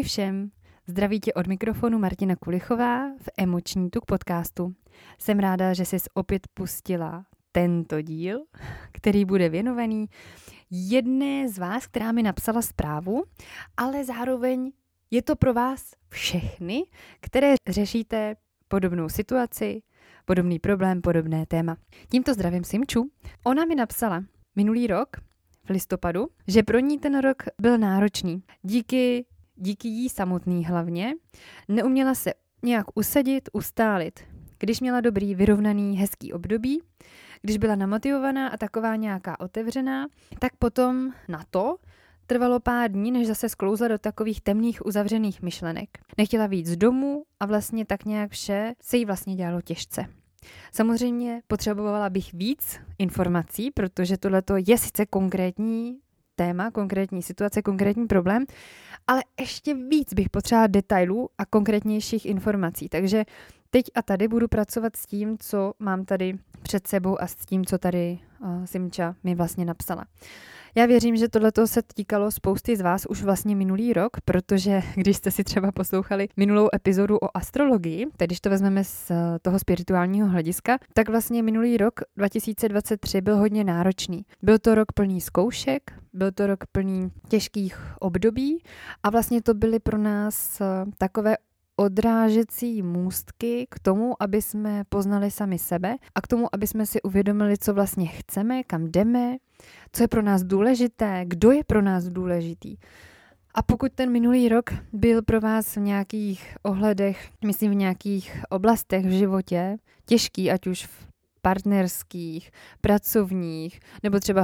všem, zdraví tě od mikrofonu Martina Kulichová v Emoční tuk podcastu. Jsem ráda, že jsi opět pustila tento díl, který bude věnovaný jedné z vás, která mi napsala zprávu, ale zároveň je to pro vás všechny, které řešíte podobnou situaci, podobný problém, podobné téma. Tímto zdravím Simču. Ona mi napsala minulý rok v listopadu, že pro ní ten rok byl náročný. Díky jí samotný hlavně neuměla se nějak usadit, ustálit. Když měla dobrý, vyrovnaný, hezký období, když byla namotivovaná a taková nějaká otevřená, tak potom na to trvalo pár dní, než zase sklouzla do takových temných, uzavřených myšlenek. Nechtěla vyjít z domu a vlastně tak nějak vše se jí vlastně dělalo těžce. Samozřejmě potřebovala bych víc informací, protože tohleto je sice konkrétní téma, konkrétní situace, konkrétní problém, ale ještě víc bych potřebovala detailů a konkrétnějších informací. Takže teď a tady budu pracovat s tím, co mám tady před sebou a s tím, co tady Simča mi vlastně napsala. Já věřím, že tohleto se týkalo spousty z vás už vlastně minulý rok, protože když jste si třeba poslouchali minulou epizodu o astrologii, tedy když to vezmeme z toho spirituálního hlediska, tak vlastně minulý rok 2023 byl hodně náročný. Byl to rok plný zkoušek, byl to rok plný těžkých období a vlastně to byly pro nás takové odrážecí můstky k tomu, aby jsme poznali sami sebe a k tomu, aby jsme si uvědomili, co vlastně chceme, kam jdeme, co je pro nás důležité, kdo je pro nás důležitý. A pokud ten minulý rok byl pro vás v nějakých ohledech, myslím v nějakých oblastech v životě těžký, ať už v partnerských, pracovních, nebo třeba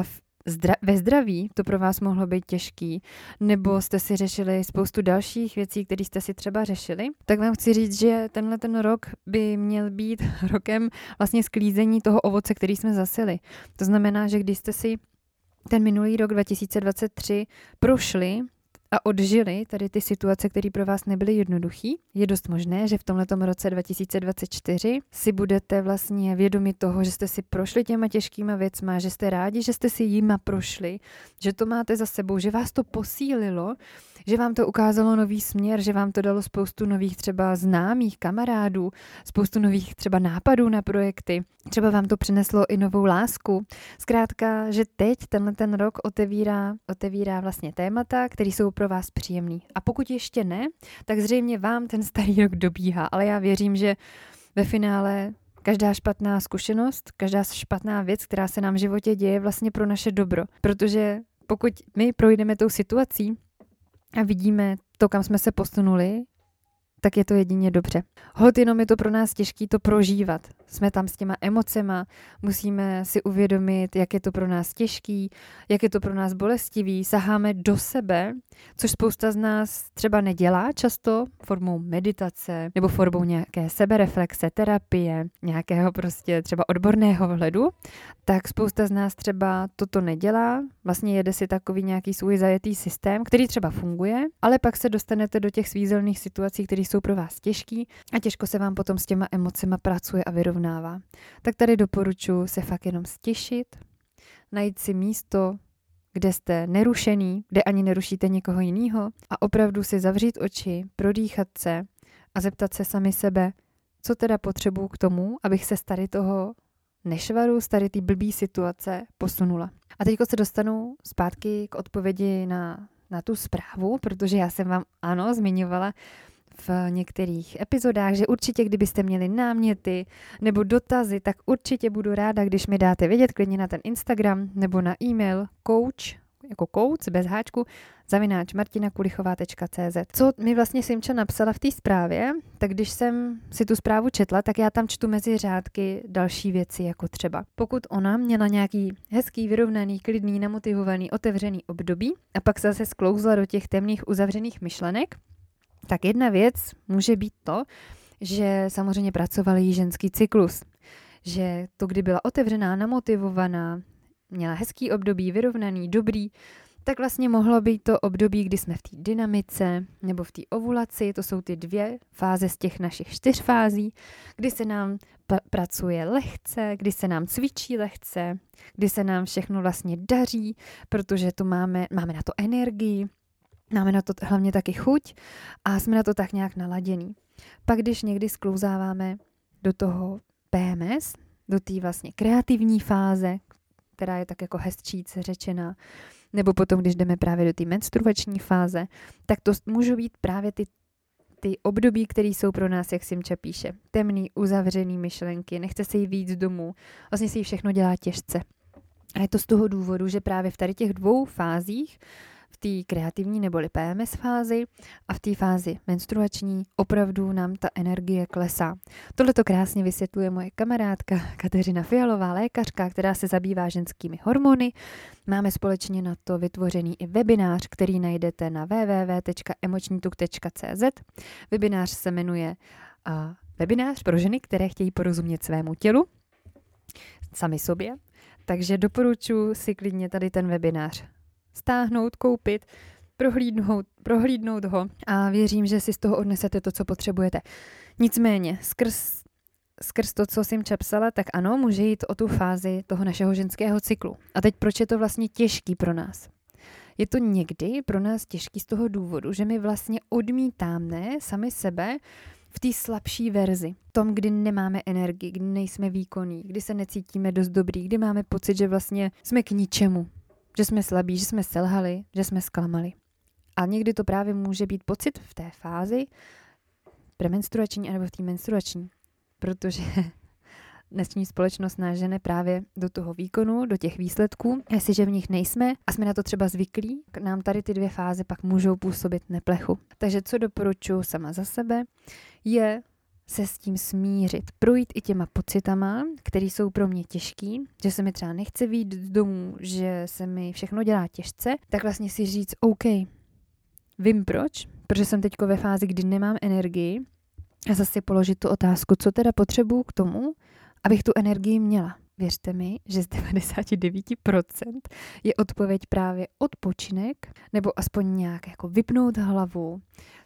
ve zdraví to pro vás mohlo být těžký, nebo jste si řešili spoustu dalších věcí, které jste si třeba řešili, tak vám chci říct, že ten rok by měl být rokem vlastně sklízení toho ovoce, který jsme zasili. To znamená, že když jste si ten minulý rok 2023 prošli a odžili tady ty situace, které pro vás nebyly jednoduchý, je dost možné, že v tomhletom roce 2024 si budete vlastně vědomi toho, že jste si prošli těma těžkýma věcma, že jste rádi, že jste si jima prošli, že to máte za sebou, že vás to posílilo, že vám to ukázalo nový směr, že vám to dalo spoustu nových třeba známých kamarádů, spoustu nových třeba nápadů na projekty, třeba vám to přineslo i novou lásku. Zkrátka, že teď ten rok otevírá vlastně témata, které jsou pro vás příjemný. A pokud ještě ne, tak zřejmě vám ten starý rok dobíhá, ale já věřím, že ve finále každá špatná zkušenost, každá špatná věc, která se nám v životě děje, vlastně pro naše dobro. Protože pokud my projdeme tou situací a vidíme to, kam jsme se posunuli, tak je to jedině dobře. Holt jenom je to pro nás těžký to prožívat. Jsme tam s těma emocema, musíme si uvědomit, jak je to pro nás těžký, jak je to pro nás bolestivý, saháme do sebe, což spousta z nás třeba nedělá často formou meditace nebo formou nějaké sebereflexe, terapie, nějakého prostě třeba odborného vhledu, tak spousta z nás třeba toto nedělá, vlastně jede si takový nějaký svůj zajetý systém, který třeba funguje, ale pak se dostanete do těch svízelných situací, které jsou pro vás těžký a těžko se vám potom s těma emocema pracuje a vyrovnává. Tak tady doporučuji se fakt jenom stěšit, najít si místo, kde jste nerušený, kde ani nerušíte někoho jiného a opravdu si zavřít oči, prodýchat se a zeptat se sami sebe, co teda potřebuju k tomu, abych se z tady toho nešvaru, z tady té blbý situace posunula. A teď se dostanu zpátky k odpovědi na tu zprávu, protože já jsem vám zmiňovala v některých epizodách, že určitě, kdybyste měli náměty nebo dotazy, tak určitě budu ráda, když mi dáte vědět klidně na ten Instagram nebo na e-mail coach bez háčku @martinakulichová.cz. Co mi vlastně Simča napsala v té zprávě, tak když jsem si tu zprávu četla, tak já tam čtu mezi řádky další věci, jako třeba pokud ona měla nějaký hezký, vyrovnaný, klidný, namotivovaný, otevřený období a pak se zase sklouzla do těch temných, uzavřených myšlenek, tak jedna věc může být to, že samozřejmě pracoval jí ženský cyklus. Že to, kdy byla otevřená, namotivovaná, měla hezký období, vyrovnaný, dobrý, tak vlastně mohlo být to období, kdy jsme v té dynamice nebo v té ovulaci, to jsou ty 2 fáze z těch našich 4 fází, kdy se nám pracuje lehce, kdy se nám cvičí lehce, kdy se nám všechno vlastně daří, protože to máme na to energii. Máme na to hlavně taky chuť a jsme na to tak nějak naladění. Pak když někdy sklouzáváme do toho PMS, do té vlastně kreativní fáze, která je tak jako hezčíce řečená, nebo potom, když jdeme právě do té menstruační fáze, tak to můžou být právě ty období, které jsou pro nás, jak Simča píše, temný, uzavřený myšlenky, nechce se jí víc domů, vlastně si jí všechno dělá těžce. A je to z toho důvodu, že právě v tady těch dvou fázích, v té kreativní neboli PMS fázi a v té fázi menstruační, opravdu nám ta energie klesá. Tohle to krásně vysvětluje moje kamarádka Kateřina Fialová, lékařka, která se zabývá ženskými hormony. Máme společně na to vytvořený i webinář, který najdete na www.emočnituk.cz. Webinář se jmenuje Webinář pro ženy, které chtějí porozumět svému tělu, sami sobě. Takže doporučuji si klidně tady ten webinář stáhnout, koupit, prohlídnout ho a věřím, že si z toho odnesete to, co potřebujete. Nicméně, skrz to, co jsem psala, tak ano, může jít o tu fázi toho našeho ženského cyklu. A teď proč je to vlastně těžký pro nás? Je to někdy pro nás těžký z toho důvodu, že my vlastně odmítáme sami sebe v té slabší verzi. V tom, kdy nemáme energii, kdy nejsme výkonní, kdy se necítíme dost dobrý, kdy máme pocit, že vlastně jsme k ničemu. Že jsme slabí, že jsme selhali, že jsme zklamali. A někdy to právě může být pocit v té fázi premenstruační anebo v té menstruační. Protože dnešní společnost nás žene právě do toho výkonu, do těch výsledků. Jestliže v nich nejsme a jsme na to třeba zvyklí, nám tady ty dvě fáze pak můžou působit neplechu. Takže co doporučuji sama za sebe, je se s tím smířit, projít i těma pocitama, které jsou pro mě těžký, že se mi třeba nechce vyjít z domu, že se mi všechno dělá těžce, tak vlastně si říct, OK, vím proč, protože jsem teďko ve fázi, kdy nemám energii a zase položit tu otázku, co teda potřebuju k tomu, abych tu energii měla. Věřte mi, že z 99% je odpověď právě odpočinek, nebo aspoň nějak jako vypnout hlavu,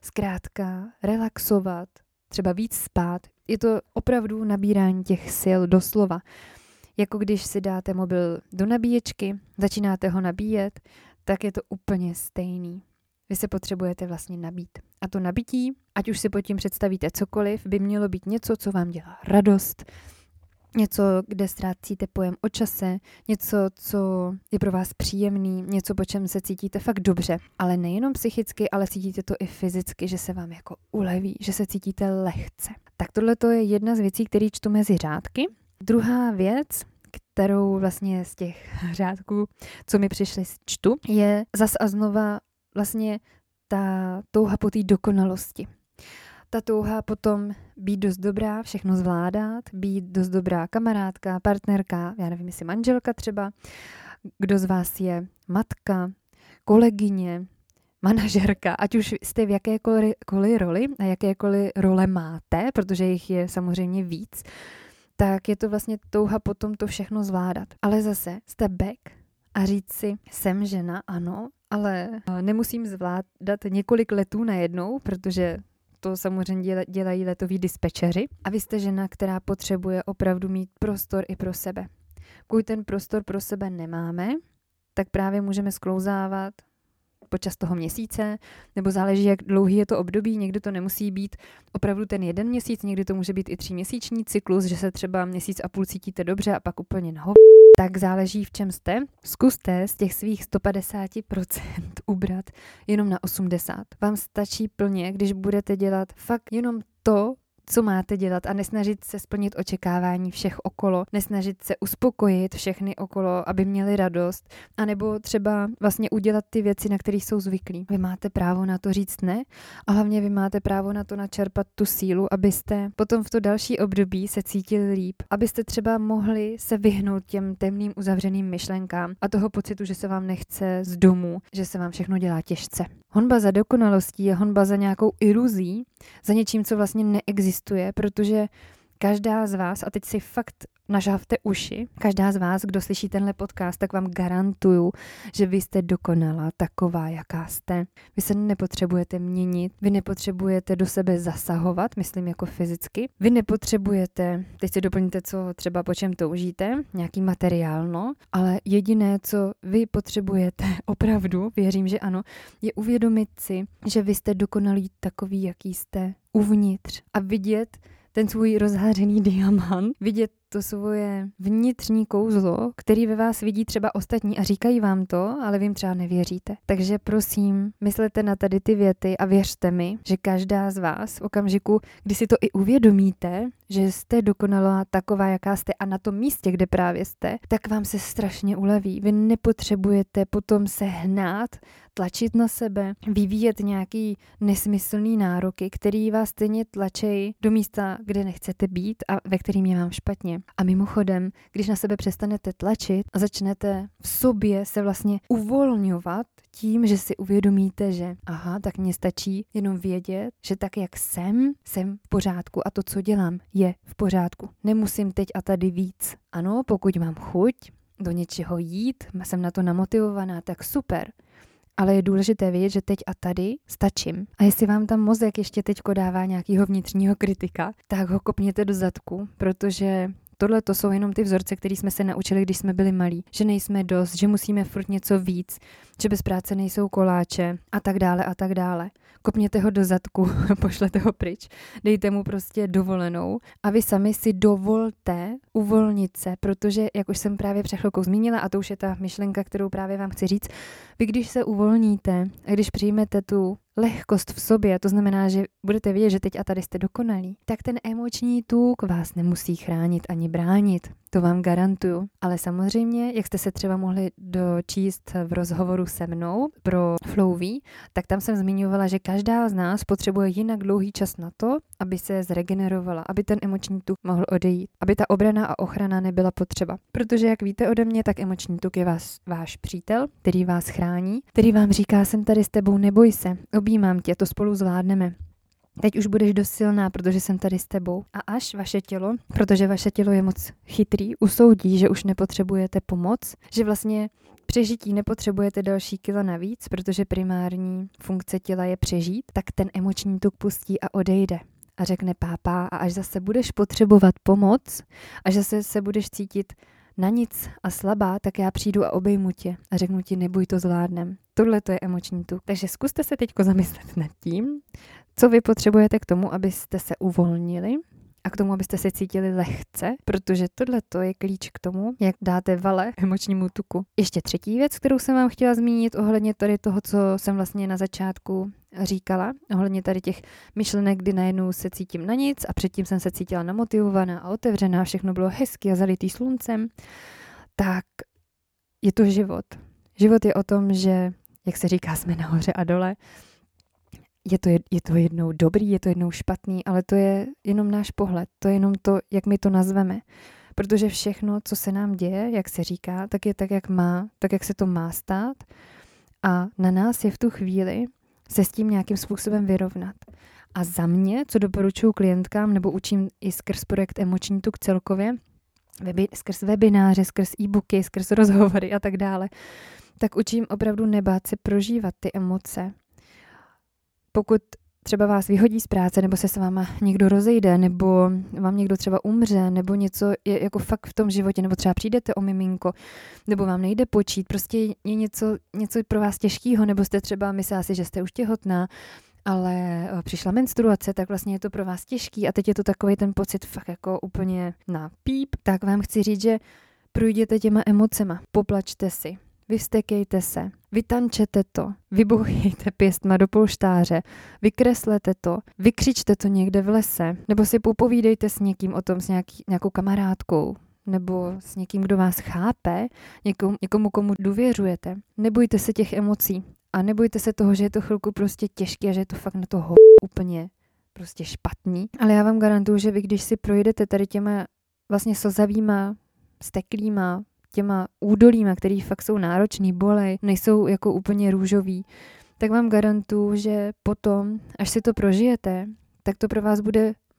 zkrátka relaxovat, třeba víc spát. Je to opravdu nabírání těch sil doslova. Jako když si dáte mobil do nabíječky, začínáte ho nabíjet, tak je to úplně stejný. Vy se potřebujete vlastně nabít. A to nabití, ať už si pod tím představíte cokoliv, by mělo být něco, co vám dělá radost, něco, kde ztrácíte pojem o čase, něco, co je pro vás příjemný, něco, po čem se cítíte fakt dobře. Ale nejenom psychicky, ale cítíte to i fyzicky, že se vám jako uleví, že se cítíte lehce. Tak tohle to je jedna z věcí, které čtu mezi řádky. Druhá věc, kterou vlastně z těch řádků, co mi přišly, čtu, je zas a znova vlastně ta touha po té dokonalosti. Ta touha potom být dost dobrá, všechno zvládat, být dost dobrá kamarádka, partnerka, já nevím, jestli manželka třeba, kdo z vás je matka, kolegyně, manažerka, ať už jste v jakékoliv roli a jakékoliv role máte, protože jich je samozřejmě víc, tak je to vlastně touha potom to všechno zvládat. Ale zase step back a říct si, jsem žena, ano, ale nemusím zvládat několik letů najednou, protože to samozřejmě dělají letoví dispečeři. A vy jste žena, která potřebuje opravdu mít prostor i pro sebe. Pokud ten prostor pro sebe nemáme, tak právě můžeme sklouzávat počas toho měsíce, nebo záleží, jak dlouhý je to období, někdy to nemusí být opravdu ten jeden měsíc, někdy to může být i 3měsíční cyklus, že se třeba měsíc a půl cítíte dobře a pak úplně naho. Tak záleží, v čem jste. Zkuste z těch svých 150% ubrat jenom na 80%. Vám stačí plně, když budete dělat fakt jenom to, co máte dělat a nesnažit se splnit očekávání všech okolo, nesnažit se uspokojit všechny okolo, aby měli radost, anebo třeba vlastně udělat ty věci, na které jsou zvyklí. Vy máte právo na to říct ne a hlavně vy máte právo na to načerpat tu sílu, abyste potom v to další období se cítili líp, abyste třeba mohli se vyhnout těm temným uzavřeným myšlenkám a toho pocitu, že se vám nechce z domu, že se vám všechno dělá těžce. Honba za dokonalostí je honba za nějakou iluzí, za něčím, co vlastně neexistuje, protože každá z vás, a teď si fakt nažhavte uši. Každá z vás, kdo slyší tenhle podcast, tak vám garantuju, že vy jste dokonalá taková, jaká jste. Vy se nepotřebujete měnit, vy nepotřebujete do sebe zasahovat, myslím jako fyzicky. Vy nepotřebujete, teď si doplňte, co třeba po čem toužíte, nějaký materiálno, ale jediné, co vy potřebujete opravdu, věřím, že ano, je uvědomit si, že vy jste dokonalí takový, jaký jste uvnitř a vidět ten svůj rozhářený diamant, vidět to svoje vnitřní kouzlo, který ve vás vidí třeba ostatní a říkají vám to, ale vy jim třeba nevěříte. Takže prosím, myslete na tady ty věty a věřte mi, že každá z vás v okamžiku, kdy si to i uvědomíte, že jste dokonalá taková, jaká jste a na tom místě, kde právě jste, tak vám se strašně uleví. Vy nepotřebujete potom se hnát, tlačit na sebe, vyvíjet nějaký nesmyslný nároky, který vás stejně tlačí do místa, kde nechcete být a ve kterým je vám špatně. A mimochodem, když na sebe přestanete tlačit a začnete v sobě se vlastně uvolňovat tím, že si uvědomíte, že aha, tak mně stačí jenom vědět, že tak, jak jsem v pořádku a to, co dělám, je v pořádku. Nemusím teď a tady víc. Ano, pokud mám chuť do něčeho jít, jsem na to namotivovaná, tak super. Ale je důležité vědět, že teď a tady stačím. A jestli vám tam mozek ještě teďko dává nějakého vnitřního kritika, tak ho kopněte do zadku, protože tohle to jsou jenom ty vzorce, které jsme se naučili, když jsme byli malí. Že nejsme dost, že musíme furt něco víc, že bez práce nejsou koláče a tak dále a tak dále. Kopněte ho do zadku, pošlete ho pryč, dejte mu prostě dovolenou a vy sami si dovolte uvolnit se, protože, jak už jsem právě před chvilkou zmínila, a to už je ta myšlenka, kterou právě vám chci říct, vy když se uvolníte a když přijmete tu lehkost v sobě, to znamená, že budete vědět, že teď a tady jste dokonalí, tak ten emoční tuk vás nemusí chránit ani bránit. To vám garantuju. Ale samozřejmě, jak jste se třeba mohli dočíst v rozhovoru se mnou pro Flowví, tak tam jsem zmiňovala, že každá z nás potřebuje jinak dlouhý čas na to, aby se zregenerovala, aby ten emoční tuk mohl odejít, aby ta obrana a ochrana nebyla potřeba. Protože jak víte ode mě, tak emoční tuk je váš přítel, který vás chrání, který vám říká, jsem tady s tebou, neboj se, objímám tě, to spolu zvládneme. Teď už budeš dost silná, protože jsem tady s tebou. A až vaše tělo, protože vaše tělo je moc chytrý, usoudí, že už nepotřebujete pomoc, že vlastně přežití nepotřebujete další kila navíc, protože primární funkce těla je přežít, tak ten emoční tuk pustí a odejde. A řekne pápa, a až zase budeš potřebovat pomoc, až zase se budeš cítit na nic a slabá, tak já přijdu a obejmu tě a řeknu ti, neboj, to zvládnem. Tohle to je emoční tuk. Takže zkuste se teďko zamyslet nad tím, co vy potřebujete k tomu, abyste se uvolnili a k tomu, abyste se cítili lehce, protože tohle to je klíč k tomu, jak dáte vale emočnímu tuku. Ještě třetí věc, kterou jsem vám chtěla zmínit ohledně tady toho, co jsem vlastně na začátku říkala, ohledně tady těch myšlenek, kdy najednou se cítím na nic a předtím jsem se cítila namotivovaná a otevřená, všechno bylo hezky a zalitý sluncem, tak je to život. Život je o tom, že, jak se říká, jsme nahoře a dole. Je to jednou dobrý, je to jednou špatný, ale to je jenom náš pohled, to je jenom to, jak my to nazveme. Protože všechno, co se nám děje, jak se říká, tak je tak, jak má, tak, jak se to má stát. A na nás je v tu chvíli se s tím nějakým způsobem vyrovnat. A za mě, co doporučuji klientkám, nebo učím i skrz projekt Emoční tuk celkově, skrz webináře, skrz e-booky, skrz rozhovory a tak dále, tak učím opravdu nebát se prožívat ty emoce. Pokud třeba vás vyhodí z práce, nebo se s váma někdo rozejde, nebo vám někdo třeba umře, nebo něco je jako fakt v tom životě, nebo třeba přijdete o miminko, nebo vám nejde počít, prostě je něco pro vás těžkého, nebo jste třeba myslela si, že jste už těhotná, ale přišla menstruace, tak vlastně je to pro vás těžký a teď je to takový ten pocit fakt jako úplně na píp, tak vám chci říct, že projděte těma emocema, poplačte si. Vyvstekejte se, vytančete to, vybouchejte pěstma do polštáře, vykreslete to, vykřičte to někde v lese, nebo si popovídejte s někým o tom, s nějakou kamarádkou, nebo s někým, kdo vás chápe, někomu, komu důvěřujete. Nebojte se těch emocí a nebojte se toho, že je to chvilku prostě těžké a že je to fakt na toho úplně prostě špatný. Ale já vám garantuju, že vy, když si projdete tady těma vlastně slzavýma, steklýma, těma údolíma, který fakt jsou náročný, bolej, nejsou jako úplně růžový, tak vám garantuju, že potom, až si to prožijete, tak to pro vás bude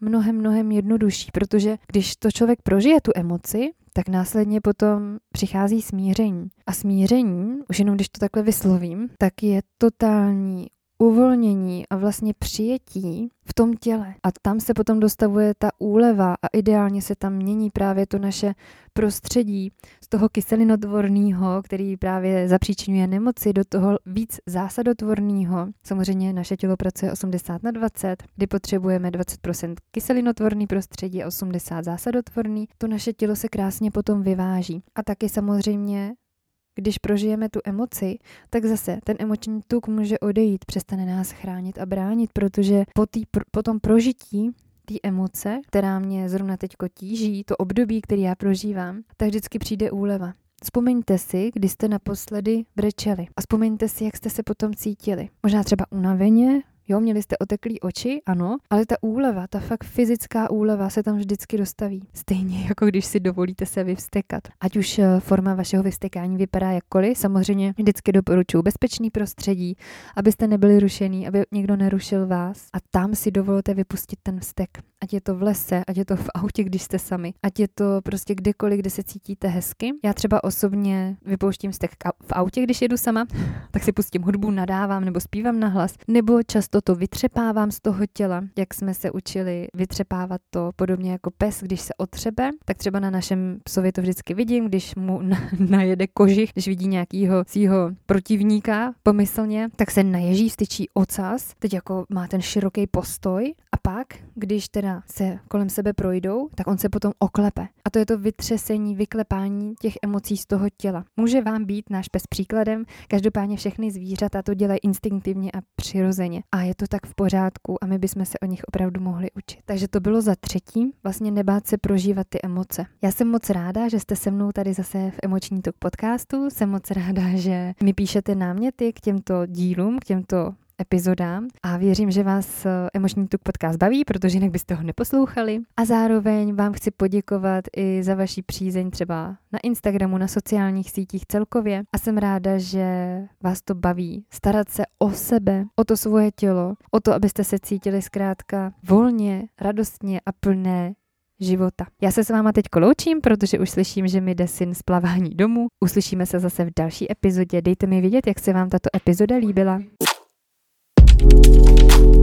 mnohem jednodušší, protože když to člověk prožije tu emoci, tak následně potom přichází smíření. A smíření, už jenom když to takhle vyslovím, tak je totální uvolnění a vlastně přijetí v tom těle. A tam se potom dostavuje ta úleva a ideálně se tam mění právě to naše prostředí z toho kyselinotvorného, který právě zapříčinuje nemoci, do toho víc zásadotvorného. Samozřejmě naše tělo pracuje 80/20, kdy potřebujeme 20% kyselinotvorný prostředí a 80 zásadotvorný. To naše tělo se krásně potom vyváží. A taky samozřejmě když prožijeme tu emoci, tak zase ten emoční tuk může odejít, přestane nás chránit a bránit, protože po tom prožití té emoce, která mě zrovna teďko tíží, to období, který já prožívám, tak vždycky přijde úleva. Vzpomeňte si, kdy jste naposledy brečeli a vzpomeňte si, jak jste se potom cítili. Možná třeba unaveně, jo, měli jste oteklý oči, ano, ale ta úleva, ta fakt fyzická úleva se tam vždycky dostaví. Stejně jako když si dovolíte se vyvstekat. Ať už forma vašeho vyvstekání vypadá jakkoliv, samozřejmě vždycky doporučuji bezpečný prostředí, abyste nebyli rušený, aby někdo nerušil vás a tam si dovolte vypustit ten vztek. Ať je to v lese, ať je to v autě, když jste sami, ať je to prostě kdekoliv, kde se cítíte hezky. Já třeba osobně vypouštím vztek v autě, když jedu sama, tak si pustím hudbu, nadávám nebo zpívám nahlas, nebo často to vytřepávám z toho těla, jak jsme se učili vytřepávat to podobně jako pes, když se otřebe, tak třeba na našem psovi to vždycky vidím, když mu najede kožich, když vidí nějakýho svýho protivníka pomyslně, tak se naježí, styčí ocas, teď jako má ten široký postoj a pak, když teda se kolem sebe projdou, tak on se potom oklepe. A to je to vytřesení, vyklepání těch emocí z toho těla. Může vám být náš pes příkladem, každopádně všechny zvířata to dělají instinktivně a přirozeně. A je to tak v pořádku a my bychom se o nich opravdu mohli učit. Takže to bylo za třetí, vlastně nebát se prožívat ty emoce. Já jsem moc ráda, že jste se mnou tady zase v Emoční tuk podcastu. Jsem moc ráda, že mi píšete náměty k těmto dílům, k těmto epizodám a věřím, že vás Emoční tuk podcast baví, protože jinak byste ho neposlouchali. A zároveň vám chci poděkovat i za vaši přízeň třeba na Instagramu, na sociálních sítích celkově a jsem ráda, že vás to baví starat se o sebe, o to svoje tělo, o to, abyste se cítili zkrátka volně, radostně a plné života. Já se s váma teď loučím, protože už slyším, že mi jde syn z plavání domů. Uslyšíme se zase v další epizodě. Dejte mi vědět, jak se vám tato epizoda líbila.